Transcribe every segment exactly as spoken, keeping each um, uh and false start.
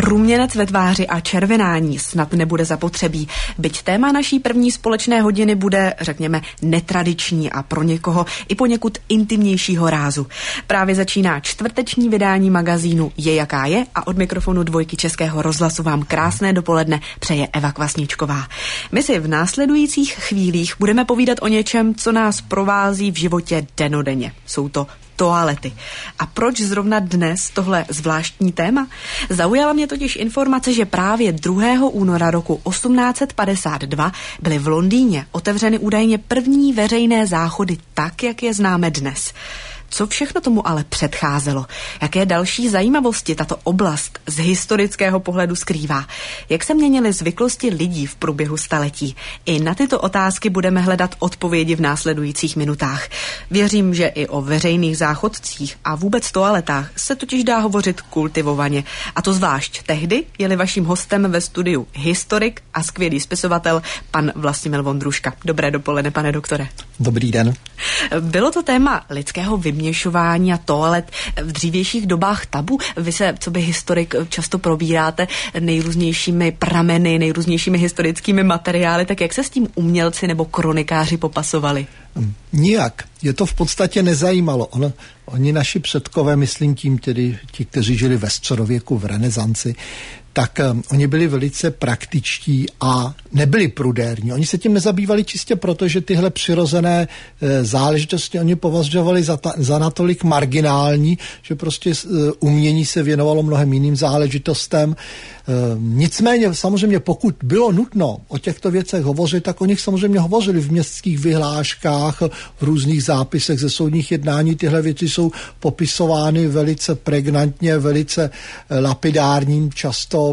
ruměnec ve tváři a červenání snad nebude zapotřebí. Byť téma naší první společné hodiny bude, řekněme, netradiční a pro někoho i poněkud intimnějšího rázu. Právě začíná čtvrteční vydání magazínu Je jaká je a od mikrofonu Dvojky Českého rozhlasu vám krásné dopoledne přeje Eva Kvasničková. My si v následujících chvílích budeme povídat o něčem, co nás provází v životě dennodenně. Jsou to toalety. A proč zrovna dnes tohle zvláštní téma? Zaujala mě totiž informace, že právě druhého února roku osmnáct set padesát dva byly v Londýně otevřeny údajně první veřejné záchody tak, jak je známe dnes. Co všechno tomu ale předcházelo? Jaké další zajímavosti tato oblast z historického pohledu skrývá? Jak se měnily zvyklosti lidí v průběhu staletí? I na tyto otázky budeme hledat odpovědi v následujících minutách. Věřím, že i o veřejných záchodcích a vůbec toaletách se totiž dá hovořit kultivovaně. A to zvlášť tehdy, je-li vaším hostem ve studiu historik a skvělý spisovatel pan Vlastimil Vondruška. Dobré dopoledne, pane doktore. Dobrý den. Bylo to téma lidského vyměšování a toalet v dřívějších dobách tabu? Vy se, co by historik, často probíráte nejrůznějšími prameny, nejrůznějšími historickými materiály, tak jak se s tím umělci nebo kronikáři popasovali? Nijak. Je to v podstatě nezajímalo. Ono, oni naši předkové, myslím tím tedy ti, kteří žili ve středověku, v renesanci, tak um, oni byli velice praktičtí a nebyli prudérní. Oni se tím nezabývali čistě proto, že tyhle přirozené e, záležitosti oni považovali za, ta, za natolik marginální, že prostě e, umění se věnovalo mnohem jiným záležitostem. E, nicméně samozřejmě pokud bylo nutno o těchto věcech hovořit, tak o nich samozřejmě hovořili v městských vyhláškách, v různých zápisech ze soudních jednání. Tyhle věci jsou popisovány velice pregnantně, velice lapidárním, často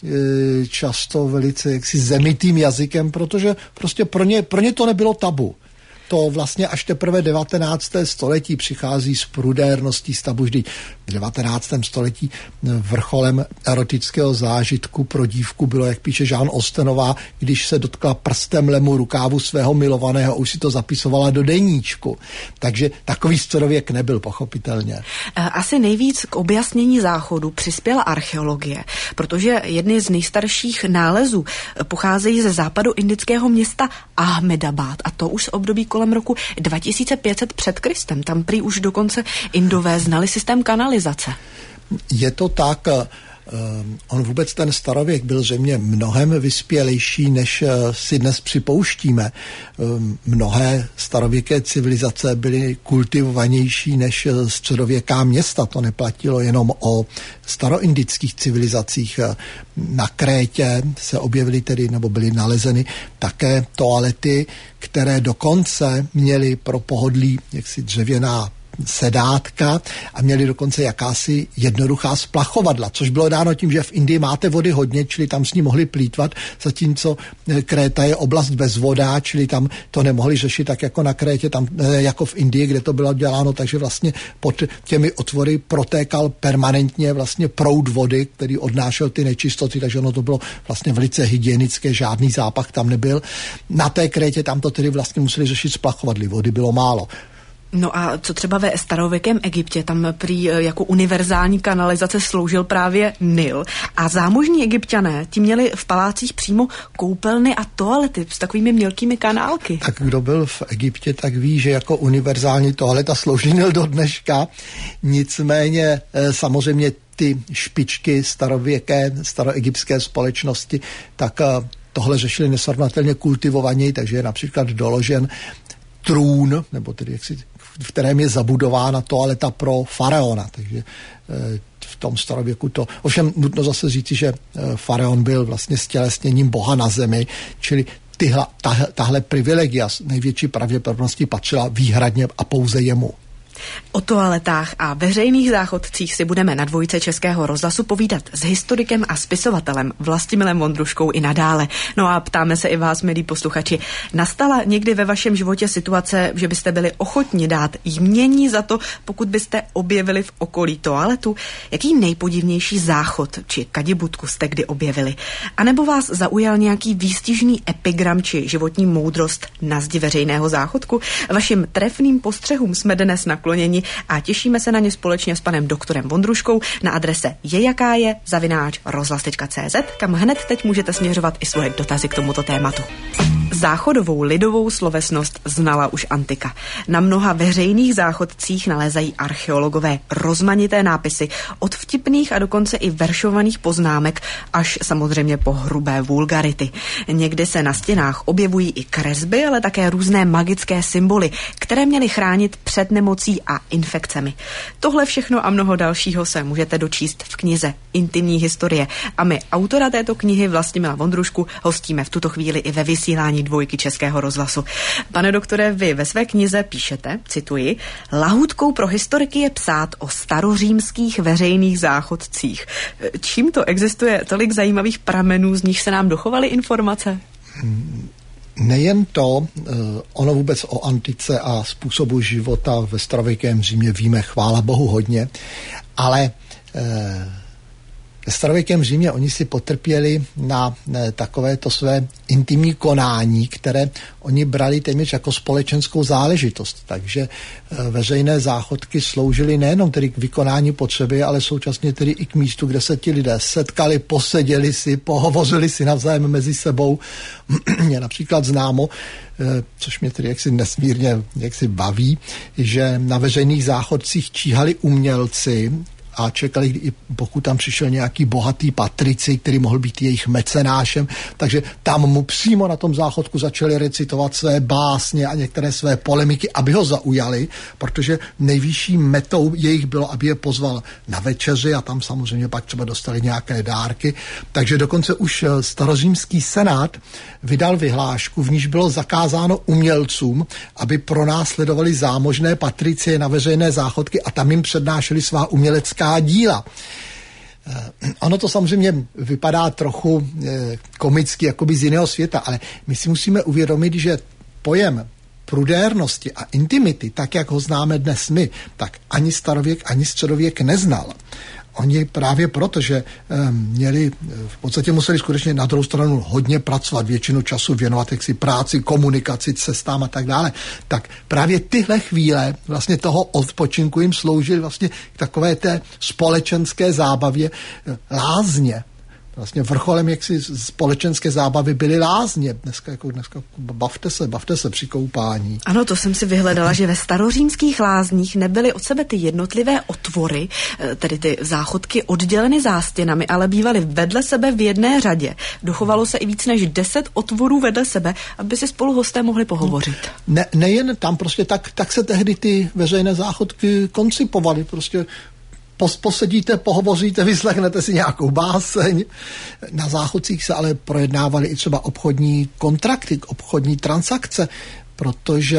často velice jaksi zemitým jazykem, protože prostě pro ně, pro ně to nebylo tabu. To vlastně až teprve devatenácté století přichází s prudérností z tabu. Vždy v devatenáctém století vrcholem erotického zážitku pro dívku bylo, jak píše Jean Austenová, když se dotkla prstem lemu rukávu svého milovaného, už si to zapisovala do deníčku. Takže takový středověk nebyl, pochopitelně. Asi nejvíc k objasnění záchodu přispěla archeologie, protože jedny z nejstarších nálezů pocházejí ze západu indického města Ahmedabad, a to už z období kolem roku dva tisíce pět set před Kristem. Tam prý už dokonce Indové znali systém kanalizace. Je to tak. Um, on vůbec ten starověk byl zřejmě mnohem vyspělejší, než uh, si dnes připouštíme. Um, mnohé starověké civilizace byly kultivovanější než uh, středověká města. To neplatilo jenom o staroindických civilizacích. Uh, na Krétě se objevily tedy, nebo byly nalezeny také toalety, které dokonce měly pro pohodlí jaksi dřevěná sedátka a měli dokonce jakási jednoduchá splachovadla, což bylo dáno tím, že v Indii máte vody hodně, čili tam s ní mohli plýtvat, zatímco Kréta je oblast bez voda, čili tam to nemohli řešit tak jako na Krétě, tam jako v Indii, kde to bylo děláno, takže vlastně pod těmi otvory protékal permanentně vlastně proud vody, který odnášel ty nečistoty, takže ono to bylo vlastně velice hygienické, žádný zápach tam nebyl. Na té Krétě tam to tedy vlastně museli řešit splachovadly, vody bylo málo. No a co třeba ve starověkém Egyptě, tam prý jako univerzální kanalizace sloužil právě Nil a zámožní Egypťané ti měli v palácích přímo koupelny a toalety s takovými mělkými kanálky. Tak kdo byl v Egyptě, tak ví, že jako univerzální toaleta slouží Nil do dneška, nicméně samozřejmě ty špičky starověké, staroegyptské společnosti, tak tohle řešili nesrovnatelně kultivovaněji, takže je například doložen trůn, nebo tedy jaksi, v kterém je zabudována toaleta pro faraona. Takže v tom starověku to... Ovšem nutno zase říci, že faraon byl vlastně stělesněním boha na zemi, čili tyhle, tahle, tahle privilegia s největší pravděpodobností patřila výhradně a pouze jemu. O toaletách a veřejných záchodcích si budeme na Dvojce Českého rozhlasu povídat s historikem a spisovatelem Vlastimilem Vondruškou i nadále. No a ptáme se i vás, milí posluchači, nastala někdy ve vašem životě situace, že byste byli ochotni dát jmění za to, pokud byste objevili v okolí toaletu? Jaký nejpodivnější záchod či kadibudku jste kdy objevili? A nebo vás zaujal nějaký výstižný epigram či životní moudrost na zdi veřejného záchodku? Vašim trefným postřehům jsme dnes na nakloněni a těšíme se na ně společně s panem doktorem Vondruškou na adrese jejakáje zavináč rozhlas tečka cé zet, kam hned teď můžete směřovat i svoje dotazy k tomuto tématu. Záchodovou lidovou slovesnost znala už antika. Na mnoha veřejných záchodcích nalézají archeologové rozmanité nápisy od vtipných a dokonce i veršovaných poznámek až samozřejmě po hrubé vulgarity. Někdy se na stěnách objevují i kresby, ale také různé magické symboly, které měly chránit před nemocí a infekcemi. Tohle všechno a mnoho dalšího se můžete dočíst v knize Intimní historie a my autora této knihy Vlastimila Vondrušku hostíme v tuto chvíli i ve vysílání Dvojky Českého rozhlasu. Pane doktore, vy ve své knize píšete, cituji, lahůdkou pro historiky je psát o starořímských veřejných záchodcích. Čím to existuje tolik zajímavých pramenů, z nich se nám dochovaly informace? Nejen to, ono vůbec o antice a způsobu života ve starověkém Římě víme, chvála Bohu, hodně, ale ve starověkém Římě oni si potrpěli na takovéto své intimní konání, které oni brali téměř jako společenskou záležitost. Takže veřejné záchodky sloužily nejenom tedy k vykonání potřeby, ale současně tedy i k místu, kde se ti lidé setkali, poseděli si, pohovořili si navzájem mezi sebou. Mě například známo, což mě tedy jaksi nesmírně jaksi baví, že na veřejných záchodcích číhali umělci a čekali, pokud tam přišel nějaký bohatý patrici, který mohl být jejich mecenášem, takže tam mu přímo na tom záchodku začali recitovat své básně a některé své polemiky, aby ho zaujali, protože nejvyšší metou jejich bylo, aby je pozval na večeři a tam samozřejmě pak třeba dostali nějaké dárky. Takže dokonce už starořímský senát vydal vyhlášku, v níž bylo zakázáno umělcům, aby pronásledovali zámožné patricie na veřejné záchodky a tam jim přednášeli svá umělecká díla. Ono to samozřejmě vypadá trochu komicky, jakoby z jiného světa, ale my si musíme uvědomit, že pojem prudérnosti a intimity, tak jak ho známe dnes my, tak ani starověk, ani středověk neznal. Oni právě proto, že měli, v podstatě museli skutečně na druhou stranu hodně pracovat, většinu času věnovat jaksi práci, komunikaci, cestám a tak dále, tak právě tyhle chvíle vlastně toho odpočinku jim sloužily vlastně k takové té společenské zábavě, lázně. Vlastně vrcholem jaksi společenské zábavy byly lázně. Dneska, jako dneska bavte se, bavte se při koupání. Ano, to jsem si vyhledala, že ve starořímských lázních nebyly od sebe ty jednotlivé otvory, tedy ty záchodky odděleny zástěnami, ale bývaly vedle sebe v jedné řadě. Dochovalo se i víc než deset otvorů vedle sebe, aby si spolu hosté mohli pohovořit. Ne, nejen tam prostě tak, tak se tehdy ty veřejné záchodky koncipovaly. Prostě posedíte, pohovoříte, vyslechnete si nějakou báseň. Na záchodcích se ale projednávaly i třeba obchodní kontrakty, obchodní transakce, protože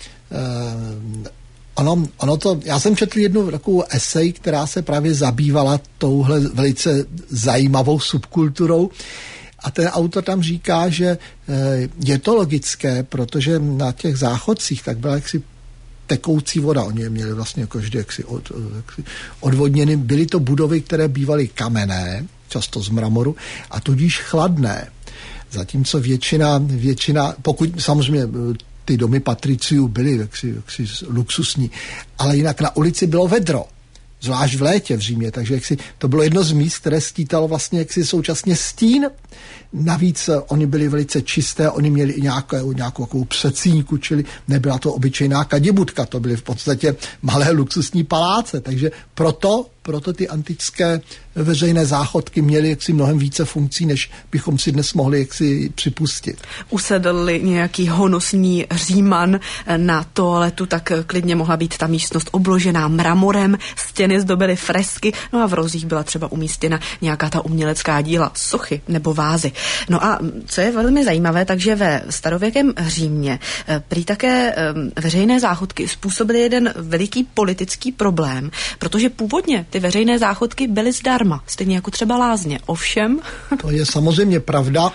eh, ono, ono to, já jsem četl jednu takovou esej, která se právě zabývala touhle velice zajímavou subkulturou. A ten autor tam říká, že eh, je to logické, protože na těch záchodcích tak byla jaksi tekoucí voda. Oni je měli vlastně jako vždy jaksi od, jaksi odvodněny. Byly to budovy, které bývaly kamenné, často z mramoru, a tudíž chladné. Zatímco většina, většina pokud samozřejmě ty domy patriciů byly jaksi, jaksi luxusní, ale jinak na ulici bylo vedro. Zvlášť v létě v Římě, takže jaksi to bylo jedno z míst, které skýtalo vlastně jaksi současně stín. Navíc oni byli velice čisté, oni měli i nějakou, nějakou takovou přecínku, čili nebyla to obyčejná kadibutka, to byly v podstatě malé luxusní paláce, takže proto, proto ty antické veřejné záchodky měly jaksi mnohem více funkcí, než bychom si dnes mohli jaksi připustit. Usedl nějaký honosný Říman na toaletu, tak klidně mohla být ta místnost obložená mramorem, stěny zdobily fresky, no a v rozích byla třeba umístěna nějaká ta umělecká díla, sochy nebo vázy. No a co je velmi zajímavé, takže ve starověkém Římě prý také veřejné záchodky způsobily jeden veliký politický problém, protože původně ty veřejné záchodky byly zdarma, stejně jako třeba lázně. Ovšem... To je samozřejmě pravda.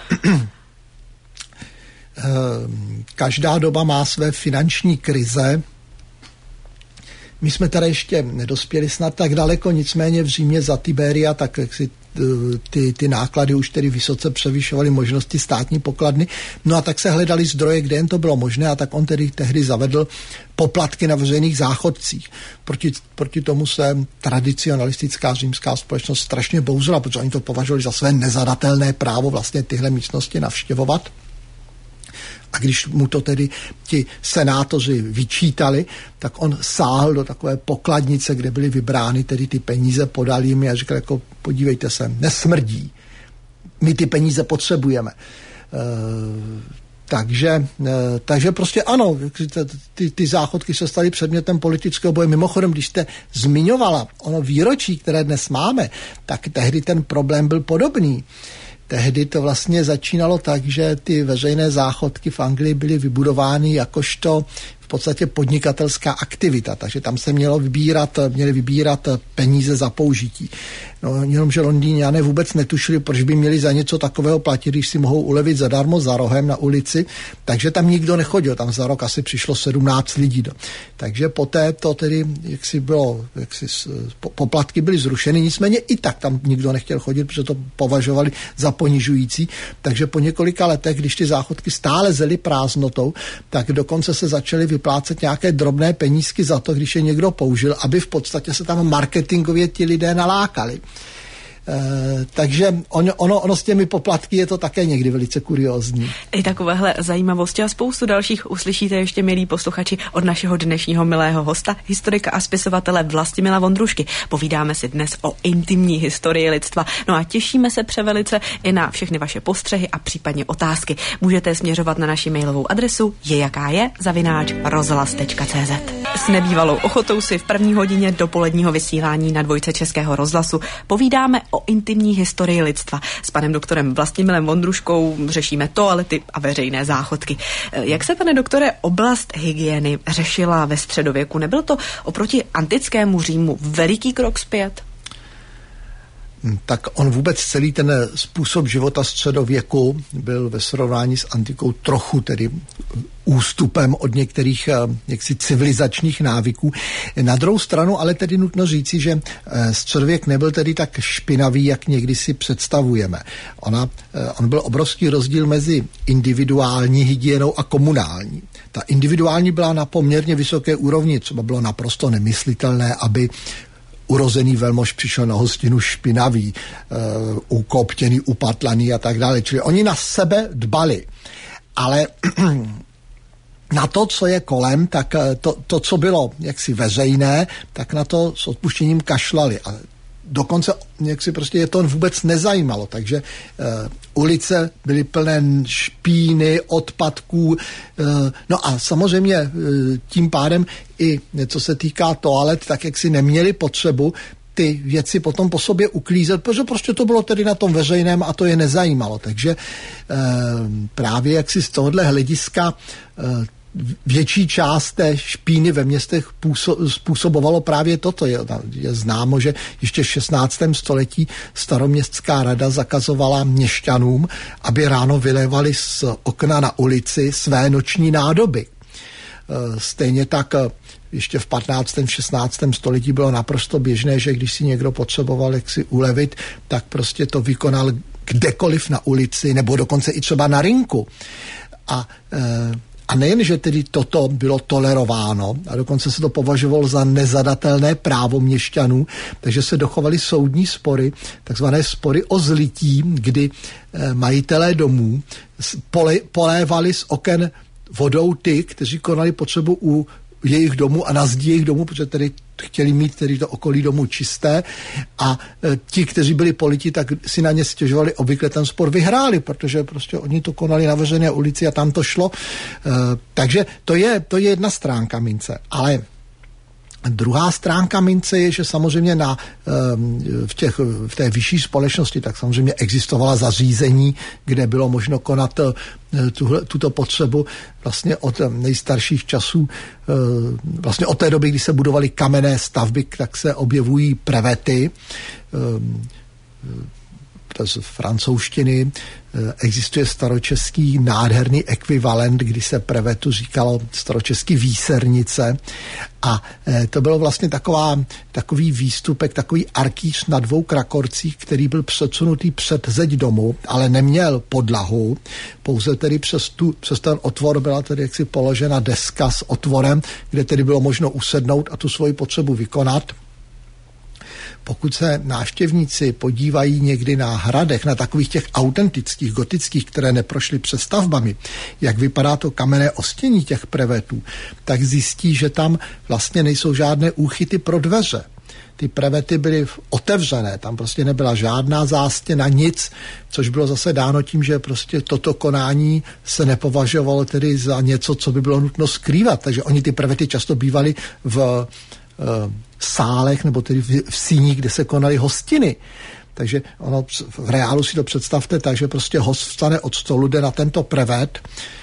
Každá doba má své finanční krize. My jsme tady ještě nedospěli snad tak daleko, nicméně v Římě za Tiberia, tak jak si ty, ty náklady už tedy vysoce převyšovaly možnosti státní pokladny. No a tak se hledali zdroje, kde jen to bylo možné, a tak on tedy tehdy zavedl poplatky na veřejných záchodcích. Proti, proti tomu se tradicionalistická římská společnost strašně bouřila, protože oni to považovali za své nezadatelné právo vlastně tyhle místnosti navštěvovat. A když mu to tedy ti senátoři vyčítali, tak on sáhl do takové pokladnice, kde byly vybrány tedy ty peníze, podal jim a říkal jako podívejte se, nesmrdí, my ty peníze potřebujeme. E, takže, e, takže prostě ano, ty, ty záchodky se staly předmětem politického boje. Mimochodem, když jste zmiňovala ono výročí, které dnes máme, tak tehdy ten problém byl podobný. Tehdy to vlastně začínalo tak, že ty veřejné záchodky v Anglii byly vybudovány jakožto v podstatě podnikatelská aktivita, takže tam se mělo vybírat, měli vybírat peníze za použití. No, jenomže Londýňané vůbec netušili, proč by měli za něco takového platit, když si mohou ulevit zadarmo za rohem na ulici, takže tam nikdo nechodil, tam za rok asi přišlo sedmnáct lidí. Do. Takže poté to tedy, jak si bylo, jak si poplatky byly zrušeny, nicméně i tak tam nikdo nechtěl chodit, protože to považovali za ponižující, takže po několika letech, když ty záchodky stále zely prázdnotou, tak dokonce se začaly vyplácet nějaké drobné penízky za to, když je někdo použil, aby v podstatě se tam marketingově ti lidé nalákali. E, takže ono, ono, ono s těmi poplatky je to také někdy velice kuriózní. I takovéhle zajímavosti a spoustu dalších uslyšíte ještě, milí posluchači, od našeho dnešního milého hosta, historika a spisovatele Vlastimila Vondrušky. Povídáme si dnes o intimní historii lidstva. No a těšíme se převelice i na všechny vaše postřehy a případně otázky. Můžete směřovat na naši mailovou adresu je jaká je zavináč rozhlas tečka cé zet. S nebývalou ochotou si v první hodině dopoledního vysílání na dvojce Českého rozhlasu povídáme o intimní historii lidstva. S panem doktorem Vlastimilem Vondruškou řešíme toalety a veřejné záchodky. Jak se, pane doktore, oblast hygieny řešila ve středověku? Nebyl to oproti antickému Římu veliký krok zpět? Tak on vůbec celý ten způsob života středověku byl ve srovnání s antikou trochu tedy ústupem od některých jaksi civilizačních návyků. Na druhou stranu ale tedy nutno říci, že středověk nebyl tedy tak špinavý, jak někdy si představujeme. Ona, on byl obrovský rozdíl mezi individuální hygienou a komunální. Ta individuální byla na poměrně vysoké úrovni, třeba bylo naprosto nemyslitelné, aby urozený velmož přišel na hostinu špinavý, uh, ukoptěný, upatlaný a tak dále. Čili oni na sebe dbali. Ale na to, co je kolem, tak to, to co bylo jaksi veřejné, tak na to s odpuštěním kašlali. A dokonce jaksi prostě je to vůbec nezajímalo. Takže uh, ulice byly plné špíny, odpadků. Uh, no a samozřejmě uh, tím pádem i co se týká toalet, tak jak si neměli potřebu ty věci potom po sobě uklízet, protože prostě to bylo tedy na tom veřejném a to je nezajímalo. Takže e, právě jak si z tohohle hlediska e, větší část té špíny ve městech způsobovalo právě toto. Je, je známo, že ještě v šestnáctém století staroměstská rada zakazovala měšťanům, aby ráno vylévali z okna na ulici své noční nádoby. Stejně tak ještě v patnáctém šestnáctém století bylo naprosto běžné, že když si někdo potřeboval jak si ulevit, tak prostě to vykonal kdekoliv na ulici, nebo dokonce i třeba na rynku. A, a nejen, že tedy toto bylo tolerováno, a dokonce se to považovalo za nezadatelné právo měšťanů, takže se dochovaly soudní spory, takzvané spory o zlití, kdy majitelé domů pole, polévali z oken vodou ty, kteří konali potřebu u jejich domu a na zdi jejich domu, protože tedy chtěli mít tedy to okolí domu čisté a e, ti, kteří byli politi, tak si na ně stěžovali, obvykle ten spor vyhráli, protože prostě oni to konali na veřejné ulici a tam to šlo. E, takže to je, to je jedna stránka mince, ale druhá stránka mince je, že samozřejmě na, v, těch, v té vyšší společnosti tak samozřejmě existovala zařízení, kde bylo možno konat tuhle, tuto potřebu vlastně od nejstarších časů, vlastně od té doby, kdy se budovaly kamenné stavby, tak se objevují prevety. z francouzštiny. Existuje staročeský nádherný ekvivalent, kdy se prevetu říkalo staročeský výsernice a to bylo vlastně taková, takový výstupek, takový arkýř na dvou krakorcích, který byl předsunutý před zeď domu, ale neměl podlahu, pouze tedy přes, tu, přes ten otvor byla tedy jaksi položena deska s otvorem, kde tedy bylo možno usednout a tu svoji potřebu vykonat. Pokud se návštěvníci podívají někdy na hradech, na takových těch autentických, gotických, které neprošly přestavbami, jak vypadá to kamenné ostění těch prevetů, tak zjistí, že tam vlastně nejsou žádné úchyty pro dveře. Ty prevety byly otevřené, tam prostě nebyla žádná zástěna, nic, což bylo zase dáno tím, že prostě toto konání se nepovažovalo tedy za něco, co by bylo nutno skrývat. Takže oni ty prevety často bývaly v sálech nebo tedy v síních, kde se konaly hostiny. Takže ono v reálu si to představte tak, že prostě host vstane od stolu, jde na tento prevet,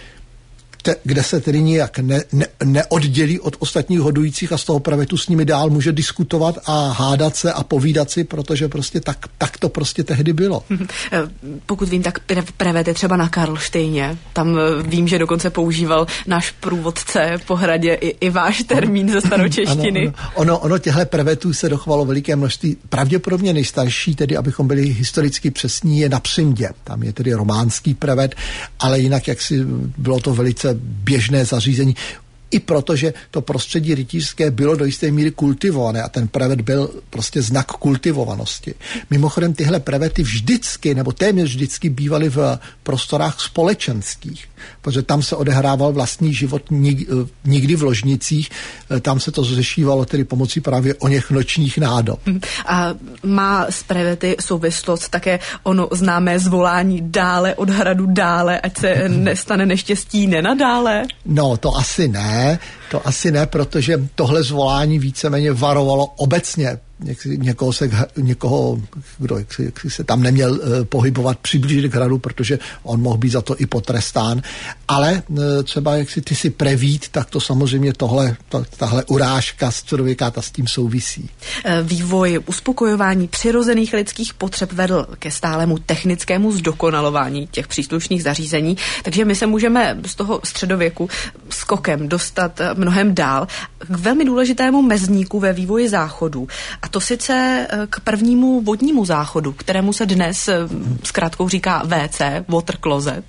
te, kde se tedy nijak ne, ne, neoddělí od ostatních hodujících a z toho prevetu s nimi dál může diskutovat a hádat se a povídat si, protože prostě tak, tak to prostě tehdy bylo. Pokud vím, tak prevet je třeba na Karlštejně. Tam vím, že dokonce používal náš průvodce po hradě i, i váš termín ze staročeštiny. Ano, ano. Ono, ono těchto prevetů se dochovalo veliké množství. Pravděpodobně nejstarší, tedy abychom byli historicky přesní, je na Přimdě. Tam je tedy románský prevet, ale jinak jak si bylo to velice běžné zařízení. I protože to prostředí rytířské bylo do jisté míry kultivované a ten prevet byl prostě znak kultivovanosti. Mimochodem tyhle prevety vždycky, nebo téměř vždycky bývaly v prostorách společenských, protože tam se odehrával vlastní život nikdy v ložnicích, tam se to řešívalo tedy pomocí právě o něch nočních nádob. A má s prevety souvislost také ono známé zvolání dále od hradu dále, ať se nestane neštěstí nenadále? No, to asi ne. To asi ne, protože tohle zvolání víceméně varovalo obecně. Někoho, se, někoho kdo jak si, jak si se tam neměl uh, pohybovat, přiblížit k hradu, protože on mohl být za to i potrestán. Ale uh, třeba jak si ty si prevít, tak to samozřejmě tohle, to, tahle urážka středověká s tím souvisí. Vývoj uspokojování přirozených lidských potřeb vedl ke stálemu technickému zdokonalování těch příslušných zařízení, takže my se můžeme z toho středověku skokem dostat mnohem dál k velmi důležitému mezníku ve vývoji záchodů. A to sice k prvnímu vodnímu záchodu, kterému se dnes zkrátkou říká V C, water closet.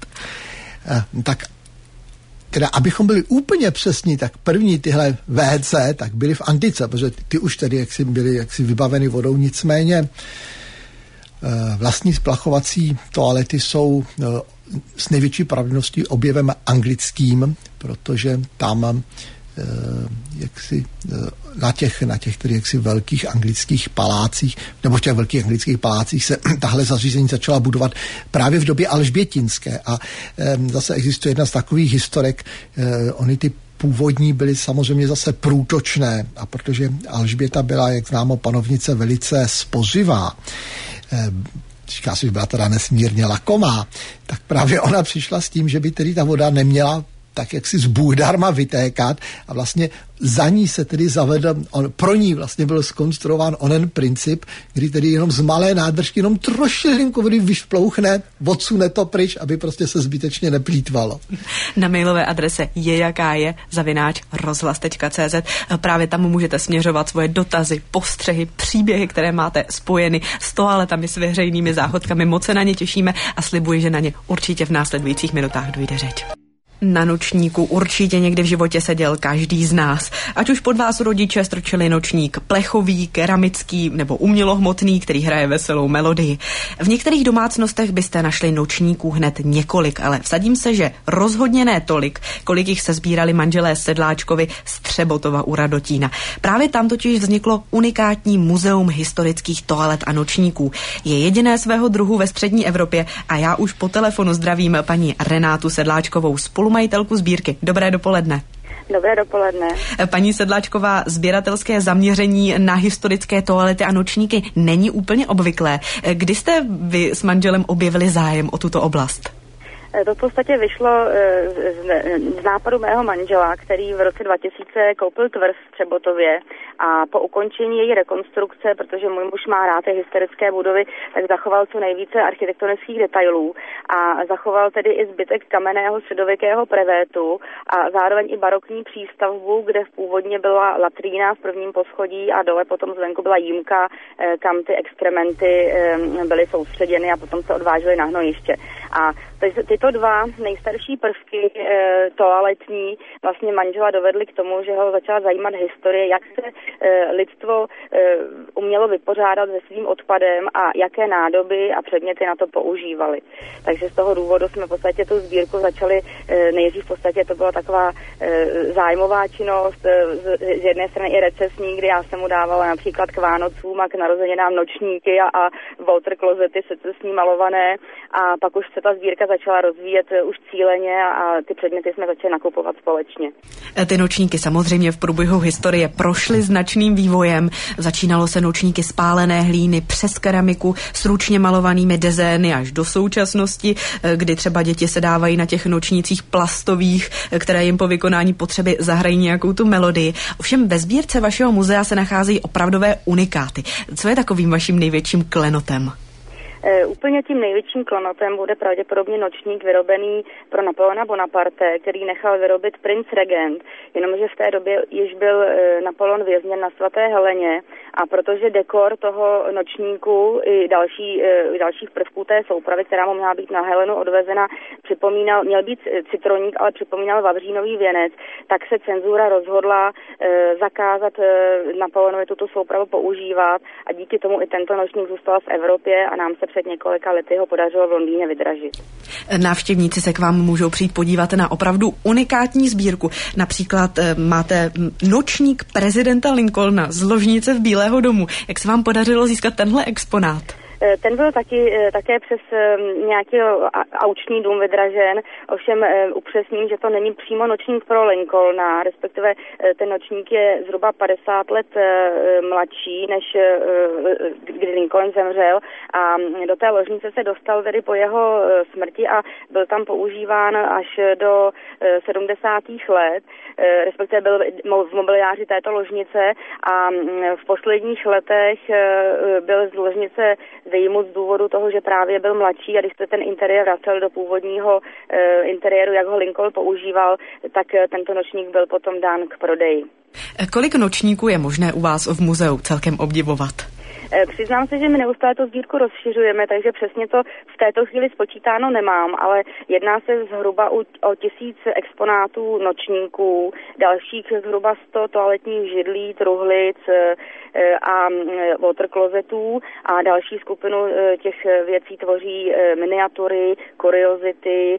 Tak teda, abychom byli úplně přesní, tak první tyhle V C tak byly v antice, protože ty už tedy jaksi byly jaksi vybaveny vodou, nicméně vlastní splachovací toalety jsou s největší pravděpodobností objevem anglickým, protože tam jaksi na těch, na těch tedy jaksi velkých anglických palácích, nebo v těch velkých anglických palácích se tahle zařízení začala budovat právě v době alžbětinské. A e, zase existuje jedna z takových historek, e, oni ty původní byly samozřejmě zase průtočné, a protože Alžběta byla, jak známo, panovnice velice spořivá, e, říká si, že byla teda nesmírně lakomá, tak právě ona přišla s tím, že by tedy ta voda neměla tak jak si z Bůh darma vytékat a vlastně za ní se tedy zavedl, on, pro ní vlastně byl zkonstruován onen princip, kdy tedy jenom z malé nádržky jenom trošilinku vody vyšplouchne, odsune to pryč, aby prostě se zbytečně neplýtvalo. Na mailové adrese je jaká je zavináč rozhlas tečka cé zet. Právě tam můžete směřovat svoje dotazy, postřehy, příběhy, které máte spojeny s toaletami, s veřejnými záchodkami. Moc se na ně těšíme a slibuji, že na ně určitě v následujících minutách dojde řeč. Na nočníku určitě někdy v životě seděl každý z nás. Ať už pod vás rodiče strčili nočník plechový, keramický nebo umělohmotný, který hraje veselou melodii. V některých domácnostech byste našli nočníků hned několik, ale vsadím se, že rozhodně ne tolik, kolik jich se sbírali manželé Sedláčkovi z Třebotova u Radotína. Právě tam totiž vzniklo unikátní muzeum historických toalet a nočníků. Je jediné svého druhu ve střední Evropě a já už po telefonu zdravím paní Renátu Sedláčkovou, spolu majitelku sbírky. Dobré dopoledne. Dobré dopoledne. Paní Sedláčková, sběratelské zaměření na historické toalety a nočníky není úplně obvyklé. Kdy jste vy s manželem objevili zájem o tuto oblast? To v podstatě vyšlo z nápadu mého manžela, který v roce dva tisíce koupil tvrz v Třebotově A po ukončení její rekonstrukce, protože můj muž má rád ty historické budovy, tak zachoval co nejvíce architektonických detailů a zachoval tedy i zbytek kamenného středověkého prevétu a zároveň i barokní přístavbu, kde původně byla latrína v prvním poschodí a dole potom zvenku byla jímka, kam ty exkrementy byly soustředěny a potom se odvážely na hnojiště. A tyto dva nejstarší prvky e, toaletní vlastně manžela dovedly k tomu, že ho začala zajímat historie, jak se e, lidstvo e, umělo vypořádat se svým odpadem a jaké nádoby a předměty na to používali. Takže z toho důvodu jsme v podstatě tu sbírku začali, e, nejdřív v podstatě to byla taková e, zájmová činnost, e, z, z jedné strany i recesní, kdy já jsem mu dávala například k Vánocům a k narozeninám nočníky a, a water klozety secesní malované a pak už se ta sbírka začala rozvíjet už cíleně a ty předměty jsme začali nakupovat společně. Ty nočníky samozřejmě v průběhu historie prošly značným vývojem. Začínalo se nočníky z pálené hlíny přes keramiku s ručně malovanými dezény až do současnosti, kdy třeba děti se dávají na těch nočnících plastových, které jim po vykonání potřeby zahrají nějakou tu melodii. Ovšem ve sbírce vašeho muzea se nacházejí opravdové unikáty. Co je takovým vaším největším klenotem? E, úplně tím největším klenotem bude pravděpodobně nočník vyrobený pro Napoleona Bonaparte, který nechal vyrobit princ regent, jenomže v té době již byl e, Napoleon vězněn na svaté Heleně a protože dekor toho nočníku i další, e, dalších prvků té soupravy, která mu měla být na Helenu odvezena, připomínal, měl být citroník, ale připomínal vavřínový věnec, tak se cenzura rozhodla e, zakázat e, Napoleonovi tuto soupravu používat a díky tomu i tento nočník zůstal v Evropě a nám se před několika lety ho podařilo v Londýně vydražit. Návštěvníci se k vám můžou přijít podívat na opravdu unikátní sbírku. Například máte nočník prezidenta Lincolna z ložnice v Bílého domu. Jak se vám podařilo získat tenhle exponát? Ten byl taky, také přes nějaký auční dům vydražen, ovšem upřesním, že to není přímo nočník pro Lincolna, respektive ten nočník je zhruba padesát let mladší, než kdy Lincoln zemřel a do té ložnice se dostal tedy po jeho smrti a byl tam používán až do sedmdesátých let, respektive byl v mobiliáři této ložnice a v posledních letech byl z ložnice vyjmut z důvodu toho, že právě byl mladší a když se ten interiér vracel do původního e, interiéru, jak ho Lincoln používal, tak e, tento nočník byl potom dán k prodeji. Kolik nočníků je možné u vás v muzeu celkem obdivovat? Přiznám se, že my neustále tu sbírku rozšiřujeme, takže přesně to v této chvíli spočítáno nemám, ale jedná se zhruba o tisíc exponátů nočníků, dalších zhruba sto toaletních židlí, truhlic a water klozetů a další skupinu těch věcí tvoří miniatury, kuriozity,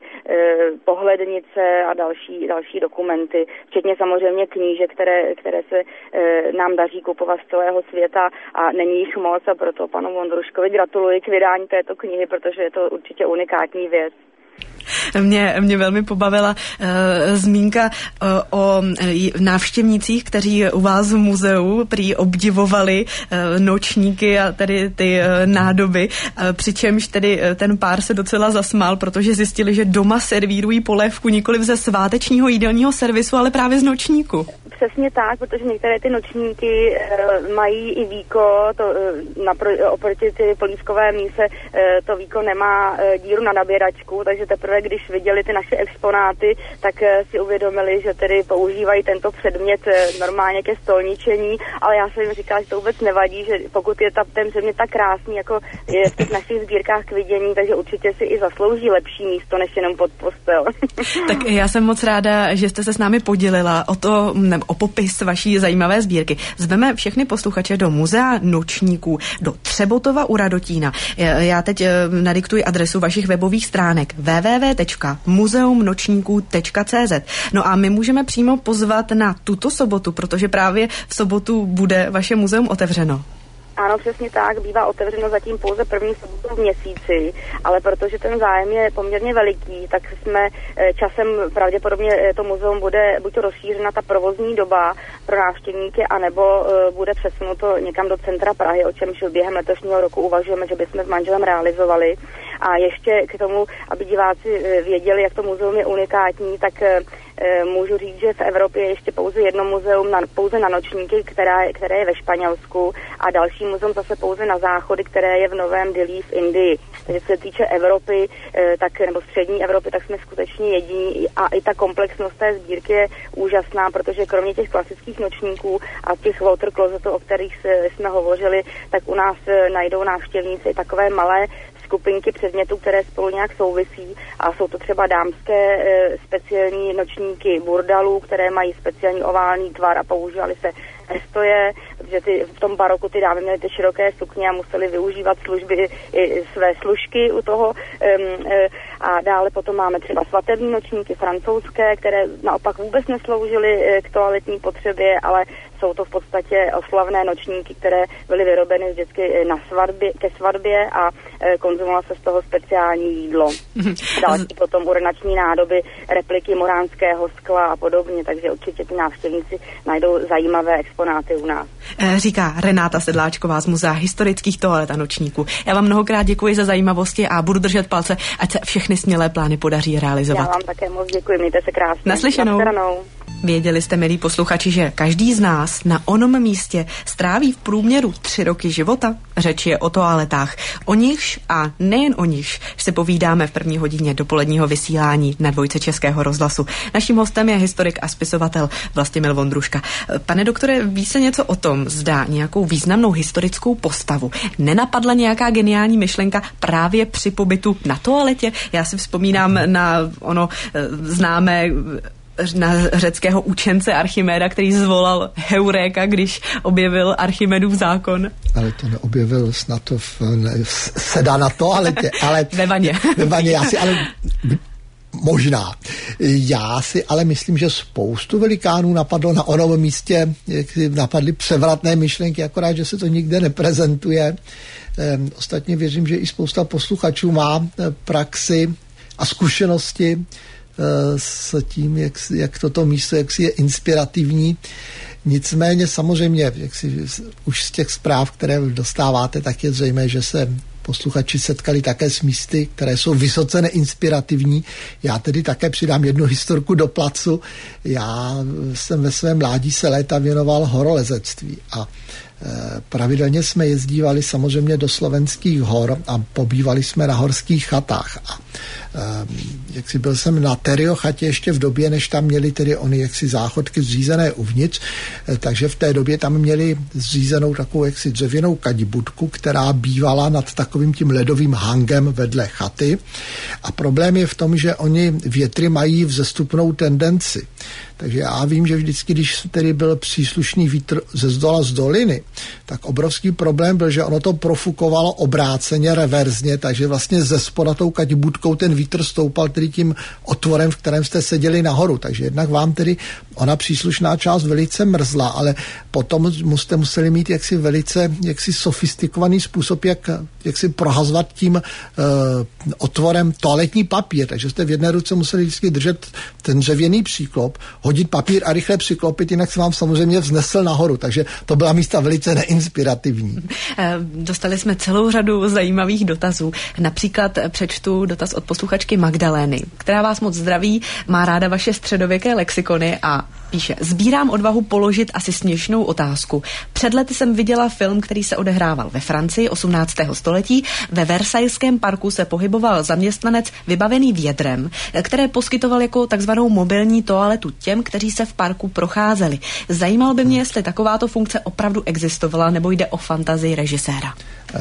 pohlednice a další, další dokumenty, včetně samozřejmě knížek, které, které se nám daří kupovat z celého světa a není jich moc a proto panu Vondruškovi gratuluji k vydání této knihy, protože je to určitě unikátní věc. Mě, mě velmi pobavila uh, zmínka uh, o návštěvnících, kteří u vás v muzeu prý obdivovali uh, nočníky a tedy ty uh, nádoby, uh, přičemž tedy uh, ten pár se docela zasmál, protože zjistili, že doma servírují polévku nikoliv ze svátečního jídelního servisu, ale právě z nočníku. Přesně tak, protože některé ty nočníky uh, mají i víko, to, uh, napro- oproti ty polívkové míse uh, to víko nemá uh, díru na nabíračku, takže teprve když viděli ty naše exponáty, tak uh, si uvědomili, že tedy používají tento předmět uh, normálně ke stolničení, ale já jsem jim říkala, že to vůbec nevadí, že pokud je ta, ten předmět tak krásný, jako je v těch našich sbírkách k vidění, takže určitě si i zaslouží lepší místo, než jenom pod postel. Tak já jsem moc ráda, že jste se s námi podělila o to, ne, o popis vaší zajímavé sbírky. Zveme všechny posluchače do muzea nočníků, do Třebotova u Radotína. Já teď nadiktuji adresu vašich webových stránek w w w tečka muzeum nočníků tečka c z. No a my můžeme přímo pozvat na tuto sobotu, protože právě v sobotu bude vaše muzeum otevřeno. Ano, přesně tak, bývá otevřeno zatím pouze první sobotu v měsíci, ale protože ten zájem je poměrně veliký, tak jsme časem pravděpodobně to muzeum bude buď to rozšířena ta provozní doba pro návštěvníky, anebo bude přesunuto někam do centra Prahy, o čemž během letošního roku uvažujeme, že bychom s manželem realizovali. A ještě k tomu, aby diváci věděli, jak to muzeum je unikátní, tak můžu říct, že v Evropě je ještě pouze jedno muzeum na, pouze na nočníky, která, které je ve Španělsku, a další muzeum zase pouze na záchody, které je v Novém Dillí v Indii. Takže co se týče Evropy, tak, nebo střední Evropy, tak jsme skutečně jediní, a i ta komplexnost té sbírky je úžasná, protože kromě těch klasických nočníků a těch water closetů, o kterých jsme hovořili, tak u nás najdou návštěvníci i takové malé skupinky předmětů, které spolu nějak souvisí, a jsou to třeba dámské e, speciální nočníky burdalů, které mají speciální oválný tvar a používaly se nestoje, protože ty, v tom baroku ty dámy měly ty široké sukně a museli využívat služby, i své služky u toho. Um, e, a dále potom máme třeba svatební nočníky francouzské, které naopak vůbec nesloužily k toaletní potřebě, ale jsou to v podstatě oslavné nočníky, které byly vyrobeny vždycky na svatbě, ke svatbě a e, konzumovalo se z toho speciální jídlo. Další potom urnační nádoby, repliky moránského skla a podobně, takže určitě ty návštěvníci najdou zajímavé exponáty u nás. Říká Renáta Sedláčková z Muzea historických toalet a nočníků. Já vám mnohokrát děkuji za zajímavosti a budu držet palce, ať se všechny smělé plány podaří realizovat. Já vám také moc děkuji, mějte se krásně. Naslyšenou. Naslyšenou. Věděli jste, milí posluchači, že každý z nás na onom místě stráví v průměru tři roky života? Řeč je o toaletách. O nichž a nejen o nichž se povídáme v první hodině dopoledního vysílání na Dvojce Českého rozhlasu. Naším hostem je historik a spisovatel Vlastimil Vondruška. Pane doktore, ví se něco o tom, zda nějakou významnou historickou postavu nenapadla nějaká geniální myšlenka právě při pobytu na toaletě? Já si vzpomínám na ono známé na řeckého učence Archiméda, který zvolal Heuréka, když objevil Archimedův zákon. Ale to neobjevil snad to v, ne, sedá na toaletě, ale ve vaně. Ve vaně, já si ale možná. Já si ale myslím, že spoustu velikánů napadlo na onom místě, jak napadly převratné myšlenky, akorát, že se to nikde neprezentuje. Ehm, ostatně věřím, že i spousta posluchačů má praxi a zkušenosti s tím, jak, jak toto místo jak si je inspirativní. Nicméně samozřejmě, jak si už z těch zpráv, které dostáváte, tak je zřejmé, že se posluchači setkali také s místy, které jsou vysoce neinspirativní. Já tedy také přidám jednu historku do placu. Já jsem ve svém mládí se léta věnoval horolezectví a pravidelně jsme jezdívali samozřejmě do slovenských hor a pobývali jsme na horských chatách. A jak si byl jsem na Terio chatě ještě v době, než tam měli tedy oni jaksi záchodky zřízené uvnitř, takže v té době tam měli zřízenou takovou jaksi dřevěnou kadibudku, která bývala nad takovým tím ledovým hangem vedle chaty. A problém je v tom, že oni větry mají vzestupnou tendenci. Takže já vím, že vždycky, když tedy byl příslušný vítr ze zdola z doliny, tak obrovský problém byl, že ono to profukovalo obráceně, reverzně, takže vlastně ze spoda tou kadibudkou ten vítr stoupal tedy tím otvorem, v kterém jste seděli nahoru. Takže jednak vám tedy ona příslušná část velice mrzla, ale potom jste museli mít jaksi velice jaksi sofistikovaný způsob, jak, jak si prohazovat tím uh, otvorem toaletní papír. Takže jste v jedné ruce museli vždycky držet ten dřevěný příklop, hodit papír a rychle přiklopit, jinak se vám samozřejmě vznesl nahoru. Takže to byla místa velice neinspirativní. Dostali jsme celou řadu zajímavých dotazů. Například přečtu dotaz od posluchačky Magdalény, která vás moc zdraví, má ráda vaše středověké lexikony a píše: Sbírám odvahu položit asi směšnou otázku. Před lety jsem viděla film, který se odehrával ve Francii osmnáctého století. Ve Versajském parku se pohyboval zaměstnanec vybavený vědrem, které poskytoval jako takzvanou mobilní toaletu těm, kteří se v parku procházeli. Zajímalo by mě, jestli takováto funkce opravdu existovala, nebo jde o fantazii režiséra.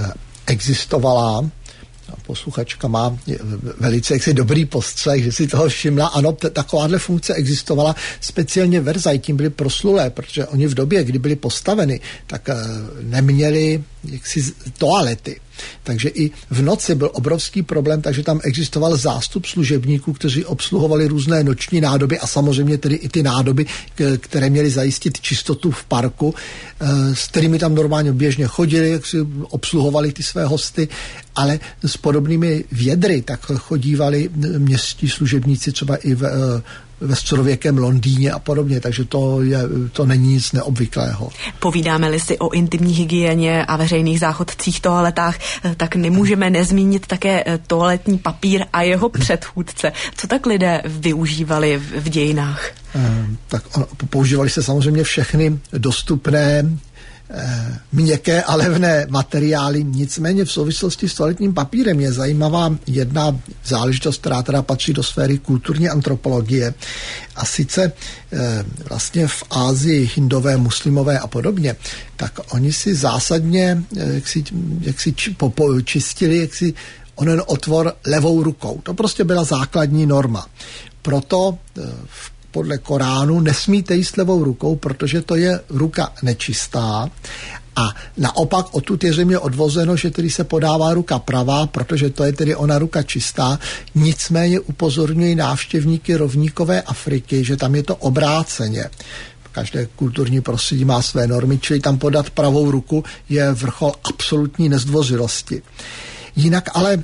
Existovala. Posluchačka má velice jaksi dobrý postřeh, že si toho všimla. Ano, t- takováhle funkce existovala. Speciálně Versaj tím byli proslulé, protože oni v době, kdy byli postaveni, tak e, neměli jaksi toalety. Takže i v noci byl obrovský problém, takže tam existoval zástup služebníků, kteří obsluhovali různé noční nádoby a samozřejmě tedy i ty nádoby, které měly zajistit čistotu v parku, s kterými tam normálně běžně chodili, jak si obsluhovali ty své hosty, ale s podobnými vědry tak chodívali městští služebníci třeba i v ve středověkém Londýně a podobně, takže to, je, to není nic neobvyklého. Povídáme-li si o intimní hygieně a veřejných záchodcích, toaletách, tak nemůžeme nezmínit také toaletní papír a jeho předchůdce. Co tak lidé využívali v, v dějinách? Tak používali se samozřejmě všechny dostupné měkké a levné materiály, nicméně v souvislosti s toaletním papírem je zajímavá jedna záležitost, která teda patří do sféry kulturní antropologie, a sice vlastně v Ázii hindové, muslimové a podobně, tak oni si zásadně jak si, jak si čistili jak si onen otvor levou rukou. To prostě byla základní norma. Proto v podle Koránu nesmíte jíst levou rukou, protože to je ruka nečistá, a naopak odtud je zřejmě odvozeno, že tedy se podává ruka pravá, protože to je tedy ona ruka čistá. Nicméně upozorňují návštěvníky rovníkové Afriky, že tam je to obráceně. Každé kulturní prostředí má své normy, čili tam podat pravou ruku je vrchol absolutní nezdvořilosti. Jinak ale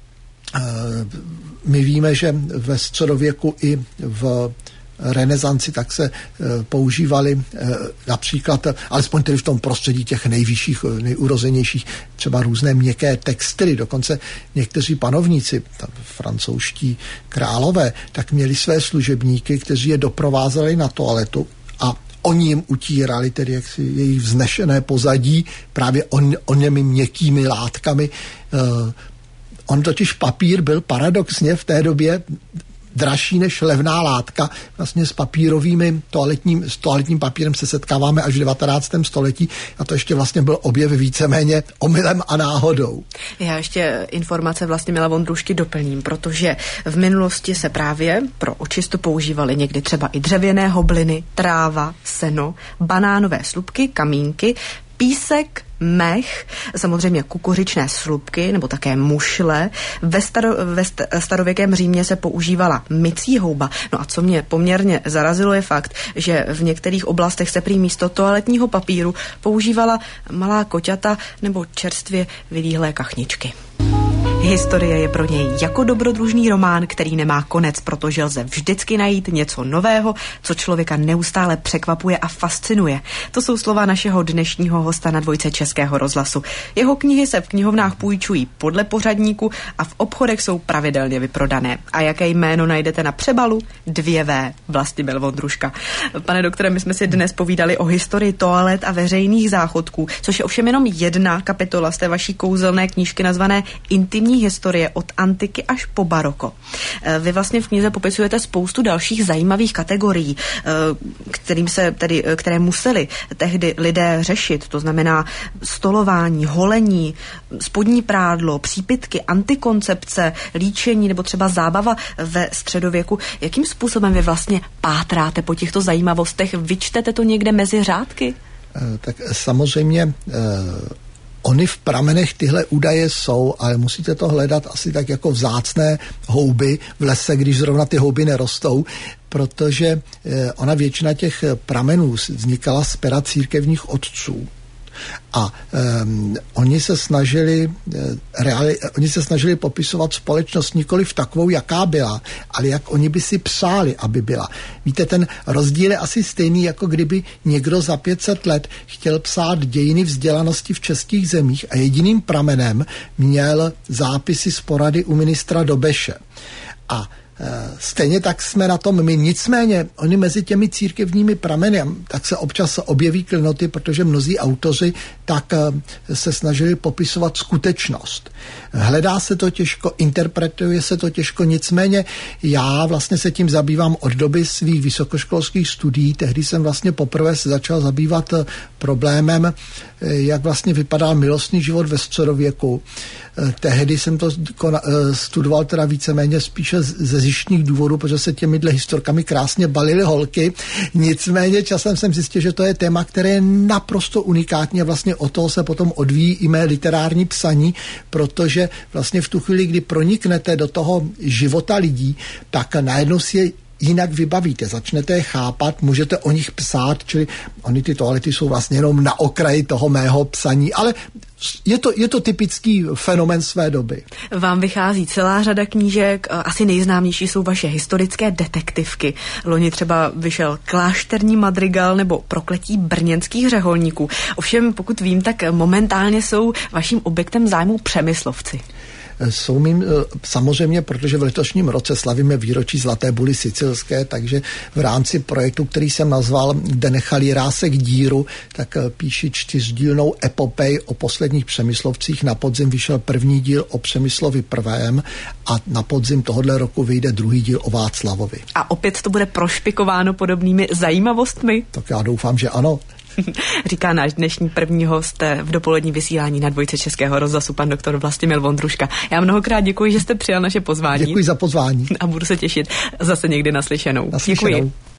my víme, že ve středověku i v renesanci tak se e, používali e, například, alespoň tedy v tom prostředí těch nejvyšších, nejurozenějších, třeba různé měkké textily. Dokonce někteří panovníci, francouzští králové, tak měli své služebníky, kteří je doprovázeli na toaletu a oni jim utírali tedy jaksi jejich vznešené pozadí právě on, oněmi měkkými látkami. E, on totiž papír byl paradoxně v té době dražší než levná látka. Vlastně s papírovými toaletním, s toaletním papírem se setkáváme až v devatenáctém století a to ještě vlastně byl objev víceméně omylem a náhodou. Já ještě informace vlastně Mila Vondrušky doplním, protože v minulosti se právě pro očistu používaly někdy třeba i dřevěné hobliny, tráva, seno, banánové slupky, kamínky, písek, mech, samozřejmě kukuřičné slupky nebo také mušle. Ve, staro, ve starověkém Římě se používala mycí houba. No a co mě poměrně zarazilo je fakt, že v některých oblastech se prý místo toaletního papíru používala malá koťata nebo čerstvě vylíhlé kachničky. Historie je pro něj jako dobrodružný román, který nemá konec, protože lze vždycky najít něco nového, co člověka neustále překvapuje a fascinuje. To jsou slova našeho dnešního hosta na Dvojce Českého rozhlasu. Jeho knihy se v knihovnách půjčují podle pořadníku a v obchodech jsou pravidelně vyprodané. A jaké jméno najdete na přebalu? Dvě V. Vlastimil Vondruška. Pane doktore, my jsme si dnes povídali o historii toalet a veřejných záchodků, což je ovšem jenom jedna kapitola z té vaší kouzelné knížky nazvané Intimní historie od antiky až po baroko. Vy vlastně v knize popisujete spoustu dalších zajímavých kategorií, kterým se tedy, které museli tehdy lidé řešit, to znamená stolování, holení, spodní prádlo, přípitky, antikoncepce, líčení nebo třeba zábava ve středověku. Jakým způsobem vy vlastně pátráte po těchto zajímavostech? Vyčtete to někde mezi řádky? Tak samozřejmě Ony v pramenech tyhle údaje jsou, ale musíte to hledat asi tak jako vzácné houby v lese, když zrovna ty houby nerostou, protože ona většina těch pramenů vznikala z pera církevních otců. A um, oni se snažili reali, oni se snažili popisovat společnost nikoli v takovou, jaká byla, ale jak oni by si přáli, aby byla. Víte, ten rozdíl je asi stejný, jako kdyby někdo za pět set let chtěl psát dějiny vzdělanosti v českých zemích a jediným pramenem měl zápisy z porady u ministra Dobeše. A stejně tak jsme na tom my. Nicméně, oni mezi těmi církevními prameny, tak se občas objeví klenoty, protože mnozí autoři tak se snažili popisovat skutečnost. Hledá se to těžko, interpretuje se to těžko, nicméně já vlastně se tím zabývám od doby svých vysokoškolských studií. Tehdy jsem vlastně poprvé se začal zabývat problémem, jak vlastně vypadá milostný život ve středověku. Tehdy jsem to studoval teda víceméně spíše ze zjištních důvodů, protože se těmihle historkami krásně balily holky. Nicméně časem jsem zjistil, že to je téma, které je naprosto unikátní a vlastně o toho se potom odvíjí i mé literární psaní, protože vlastně v tu chvíli, kdy proniknete do toho života lidí, tak najednou si je jinak vybavíte, začnete je chápat, můžete o nich psát, čili oni ty toalety jsou vlastně jenom na okraji toho mého psaní, ale je to, je to typický fenomén své doby. Vám vychází celá řada knížek, asi nejznámější jsou vaše historické detektivky. Loni třeba vyšel Klášterní madrigal nebo Prokletí brněnských řeholníků. Ovšem, pokud vím, tak momentálně jsou vaším objektem zájmu Přemyslovci. Jsou mým, samozřejmě, protože v letošním roce slavíme výročí Zlaté buly sicilské, takže v rámci projektu, který jsem nazval Kde nechali rásek díru, tak píši čtyřdílnou epopej o posledních Přemyslovcích. Na podzim vyšel první díl o Přemyslovi prvém a na podzim tohohle roku vyjde druhý díl o Václavovi. A opět to bude prošpikováno podobnými zajímavostmi? Tak já doufám, že ano. Říká náš dnešní první host v dopolední vysílání na Dvojce Českého rozhlasu, pan doktor Vlastimil Vondruška. Já mnohokrát děkuji, že jste přijal naše pozvání. Děkuji za pozvání. A budu se těšit zase někdy naslyšenou. naslyšenou. Děkuji.